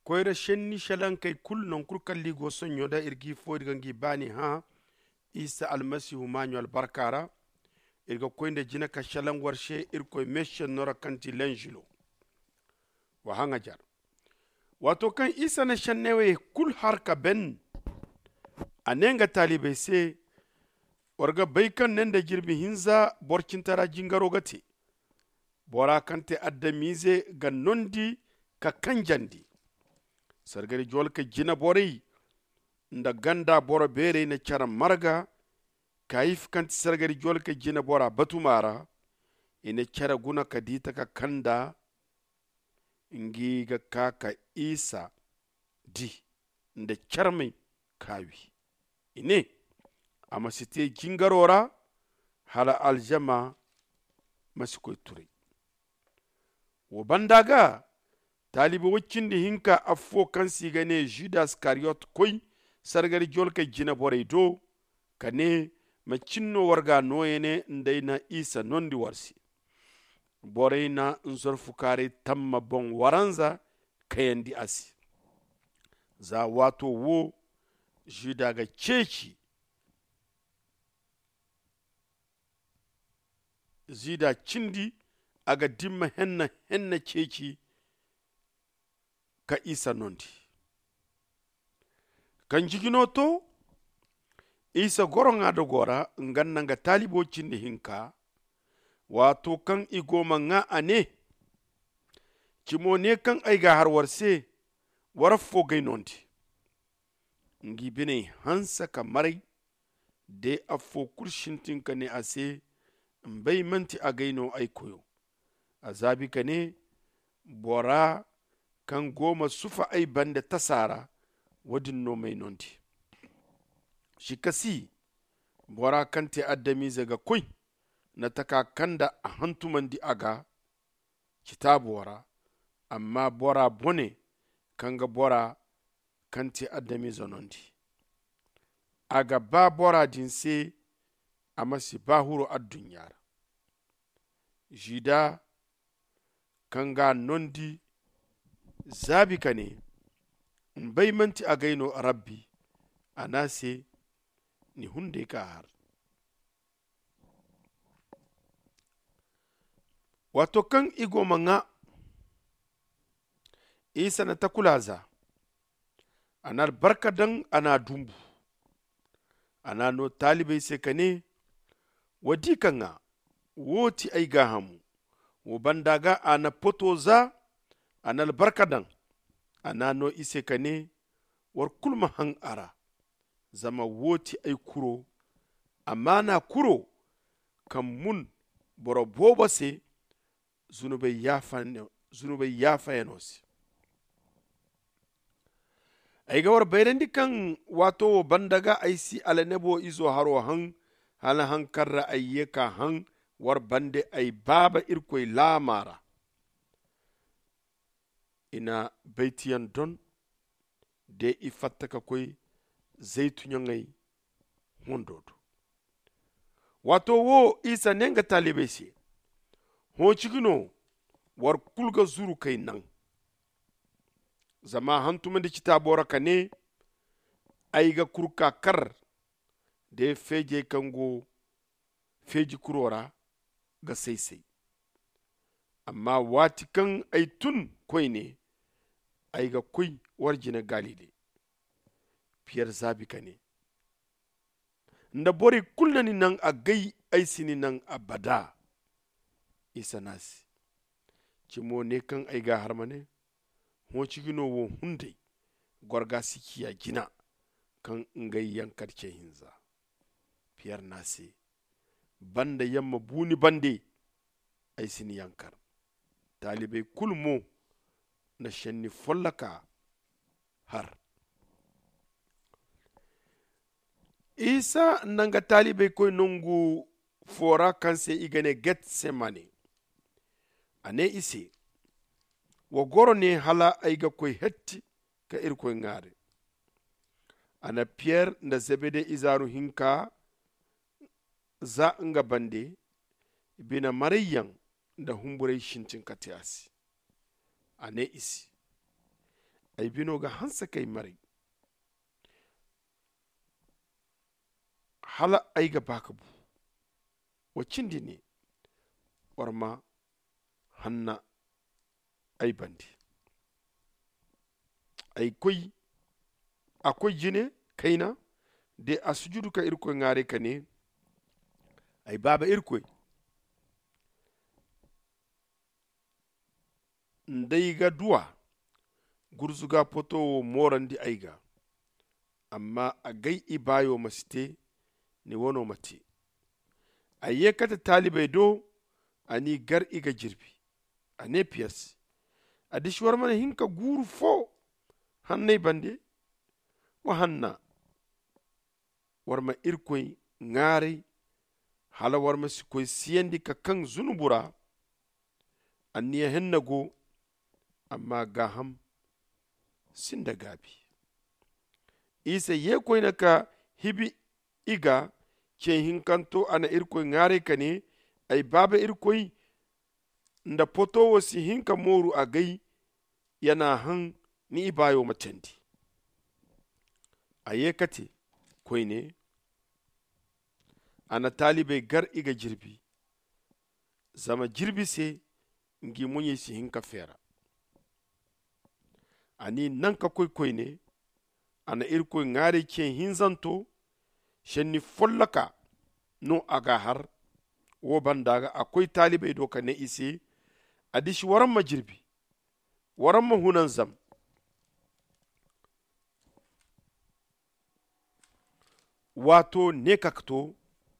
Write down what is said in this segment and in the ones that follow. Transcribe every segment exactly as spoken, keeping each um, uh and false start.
koyra shenni shalan kai kul non kurkalli go sonyo da irgi fo irgangi bani ha isa almasihu manyo albarkara irga koynde jina ka shalan warshe irkoy meshen nora kanti lenjilo wa hanga jar wato kan isa na shannewe kul harka ben anenga talibai se warga baikan nan da girbi hinza borkin tara jingaro gate bora kante addamize ga nondi ka kanjandi sargari jolka jina bori nda ganda boro bere na cara marga kaif kanti sargari jolka jina bora batumara ina cara guna kadita ka kanda ingi ga kaka isa di nda charmai kawi ine ama site jingarora hala aljama masikoy ture wo bandaga talibi waccindi hinka affo kan sigane judas kariot koy sargari jolka jina boray do kane macinno warga noyene ndayna isa nondi warsi borayna nzor fukare tamma bon waranza kayandi asi za wato wo juda ga ceci zida cindi aga dimma henna henna ceci ka isa nondi kan jigino to isa goronga do gora ngannanga talibo cindi hinka wato kan igoma nga ane cimo ne kan aiga har warse wara fo gainondi ngi bine hansa kamarai de afo kurshintin ka ne ase mbai manti a gaino aikoyo azabi ka ne bora kan goma sufa ai banda tasara wadin no mai nondi shi kasi bora kan te addami zaga koi na taka kanda a hantuman di aga kitabu wara amma bora bone kanga bora kan te addami zanondi aga ba bora dinse amasi bahuro addunyara jida kanga nondi zabi kane mbai manti a gaino rabbi anase ni hunde ka har wato kan igo manga isa na takulaza anar barka dan ana dumbu ana no talibai se kane wadi kanga woti ai gahamu wo bandaga ana potoza anal barkadan ana no ise kane war kulma hang ara zama woti ai kuro amma na kuro kan mun boro boba se zunubai yafa zunubai yafa yanosi ai ga war bayrandi kan wato bandaga ai si alanebo izo haro hang hala hankarra ayyeka han war bande ay baba irkoy lamara ina baitiyan don de ifattaka koy zeytunyangay hondodo wato wo isa nenga talibe si ho cigino war kulga zuru kay nan zama hantuma de kitabora kane ayga kurka kar de feje kango feji kurora ga saisai amma wati kan ai tun koi ne ai ga koi warjina galile fiyar zabi ka ne nda bori kullani nan a gai ai sini nan abada isa nasi cimo ne kan ai ga harmane ho cigino wo hunde gorga sikiya gina kan ngai yankar ce hinza fiyar nasi banda yamma buni bande ai sini yankar talibai kulmo na shanni follaka har isa nanga talibai koy nungu fora kanse igane getsemane ane ise wo goro ne hala aiga koy hetti ka ir koy ngare ana pierre nda zebede izaru hinka za nga bande bina mariyan da humburai shintin katiyasi ane isi ay bino ga hansa kai mari hala ay ga baka bu wacindi ne warma hanna ay bandi ay koy akoy jine kaina de a sujudu ka irkoy ngare kane ay baba irkoy ndayga duwa gurzuga poto morandi ayga amma a gai ibayo masite ni wono mate ayye kata talibai do ani gar iga jirbi ane piyas adishwar mana hinka guru fo hannai bande wa hanna warma irkoy ngare hala warma sikoy siyandi ka kan zunubura anniya henna go amma gaham sinda gabi isa ye koyna ka hibi iga ke hinkanto ana irkoy ngare kane ay baba irkoy nda poto wasi hinka moru a gai yana han ni ibayo matendi aye kate koyne ana talibai gar iga jirbi zama jirbi se ngi munye si hinka fera ani nanka koy koyne ana irkoy ngare ke hinzanto shenni follaka no aga har wo bandaga akoy talibai do kane ise adishi waran majirbi waran mahunan zam wato ne kakto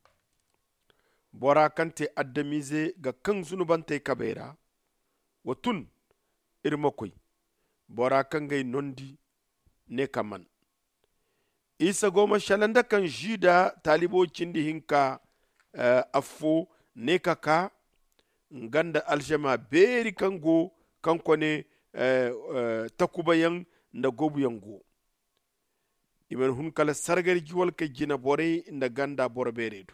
bora kante addamize ga kan zunubante kabera watun irmakoy bora kan gai nondi ne kaman isa goma shalanda kan jida talibo cindi hinka uh, afo ne kaka nganda aljama beri kango kankone uh, uh, takubayan nda gobu yango imen hun kala sargari jiwal ka jina bore nda ganda bora beredu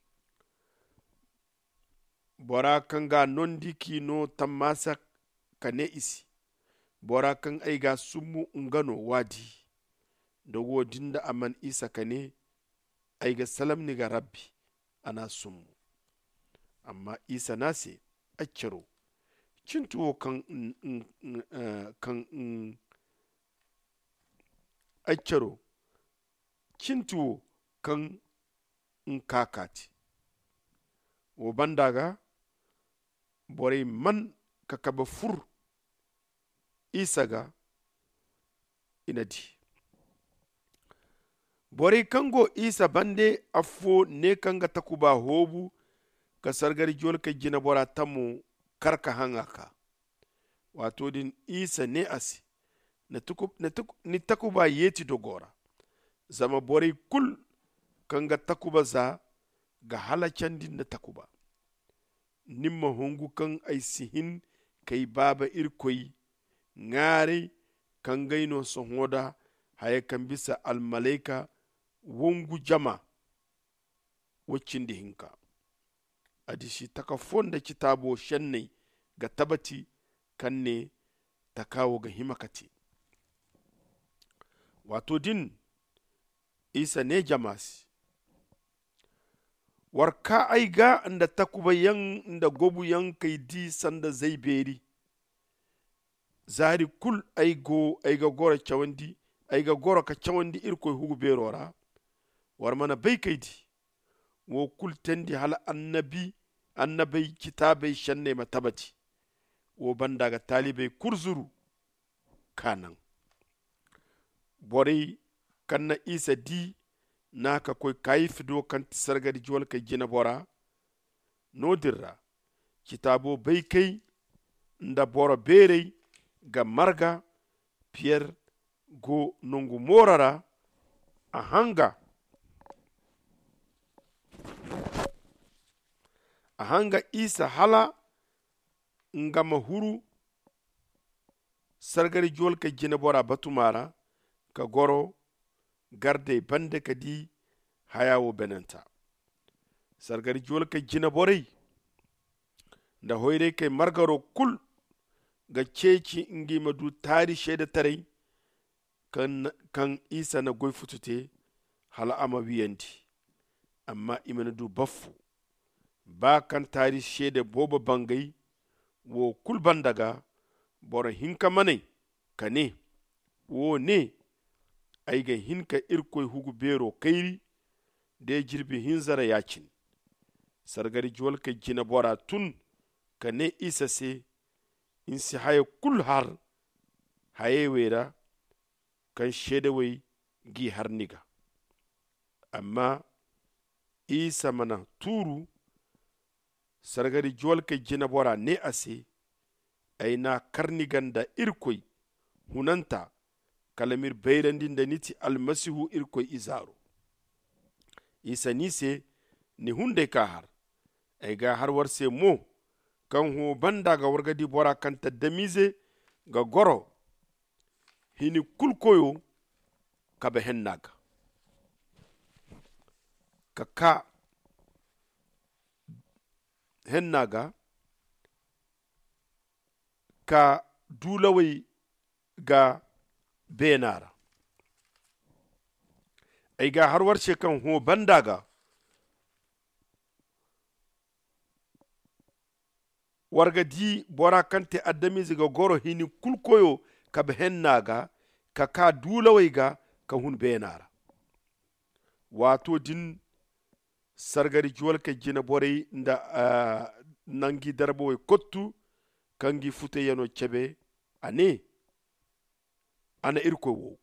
bora kanga nondi kino tamasa kane isi bora kan aiga sumu ngano wadi dogo dinda aman isa kane aiga salam ni ga rabbi ana sumu amma isa nase accero cintuwo kan uh, kan uh, accero cintuwo kan kakati wo bandaga bore man kakaba fur isaga inadi bore kango isa bande afo ne kanga takuba hobu ka sargari jol ka jina bora tamu karka hangaka wato din isa ne asi na tuku na tuku ni takuba yeti dogora zama bore kul kanga takuba za ga halacandin da takuba nimma hongu kan ay sihin kay baba irkoy ngare kan gaino sohoda haya kan bisa almalaika wongu jama waccindi hinka adishi taka fonda kitabo shenne ga tabati kanne takawo ga himakati wato din isa ne jamasi warka aiga nda takuba yan nda gobu yan kai di sanda zai beri zari kul aigo aiga gora chawandi aiga gora ka chawandi irko hugu berora war mana bai kai di wo kul tendi hala annabi annabai kitabai shanne matabati wo bandaga talibai kurzuru kanan bore kanna isa di naka koy kayi fido kan sargadi jol ka jina bora no dirra kitabo bai kai nda bora bere ga marga pierre go nungu morara a hanga a hanga isa hala nga mahuru sargari jol ka jina bora batumara ka goro garde bande kadi hayawo benanta sargari jol ka jina borai da hoire kai margaro kul ga ceci ingi madu tari sheda tarai kan, kan isa na goy futute hala ama wiyandi amma imana du baffu ba kan tari shede boba bangay wo kul bandaga bora hinka manay kane wo ne ayga hinka irkoy hugu bero kayri de jirbi hinzara yacin sargari jwal ka jina bora tun kane isa se insi haye kul har haye wera kan shede way gi har niga amma isa mana turu sargari jwal ka jina bora ne ase ayna karniganda irkoy hunanta kalamir bayrandin da niti almasihu irkoy izaro isa nise ni hunde ka har ay ga har warse mo kan ho banda ga wargadi bora kan taddamize ga goro hini kulkoyo kabe hennaga kaka hennaga ka dulawai ga benara ay ga har warse kan ho bandaga warga di bora kante addamizi ga goro hini kulkoyo ka behennaga ka ka dulawai ga ka hun benara wato din sargari juwal ka jina borai nda uh, nangi darbo kottu kangi fute yano chebe ane ana irko wo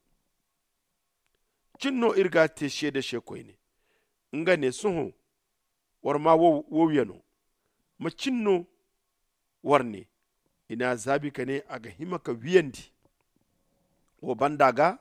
cinno irga te shede shekoyne nga ne suhu warma wo wo yano ma cinno warne ina zabi kane aga himaka wiyandi wo bandaga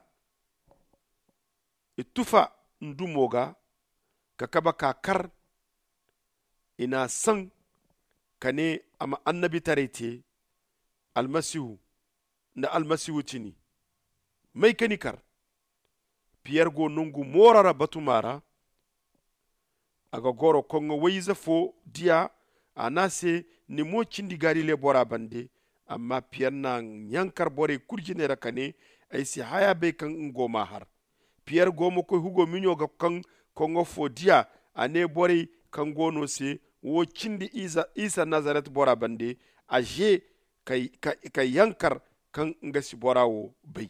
itufa ndumoga kakaba kakar ina san kane ama annabi tarete almasihu na almasihu tini mai kanikar piyar go nungu morara batumara aga goro kongo waiza fo dia anase ni mo cindi gari le bora bande amma piyar na nyankar bore kurjine rakane ay si haya be kan ngoma har piyar gomo ko hugo minyo ga kan kongo fo dia ane bore kan gono se wo cindi isa isa nazaret bora bande aje kay kay yankar kan ngasi bora wo bay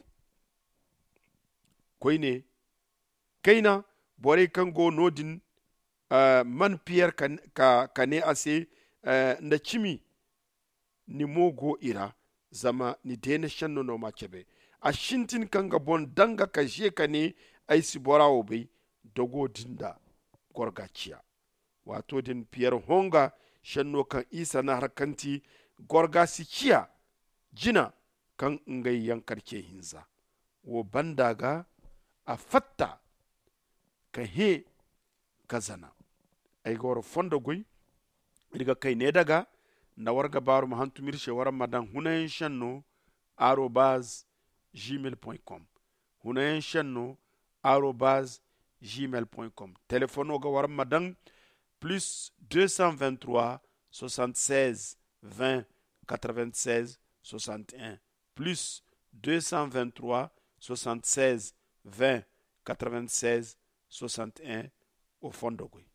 koyne kayna bore kan go nodin uh, man piyar kan ka kane ase uh, nda chimi ni mogo ira zama ni dena shanno no machebe a shintin kanga bon danga ka je kane ay si bora wo bay dogo dinda gorgaciya wato din piyar honga shanno kan isa na harkanti gorga si ciya jina kan ngai yankarke hinza wo bandaga a fatta ka he kazana ay goro fondo goy diga kay ne daga na warga baru mahantu mirshe wara madan hunayen shanno arobase gmail point com hunayen shanno arobase gmail point com téléphone ga war madan plus deux cent vingt-trois soixante-seize vingt quatre-vingt-seize soixante et un plus deux cent vingt-trois soixante-seize vingt quatre-vingt-seize soixante et un au fond de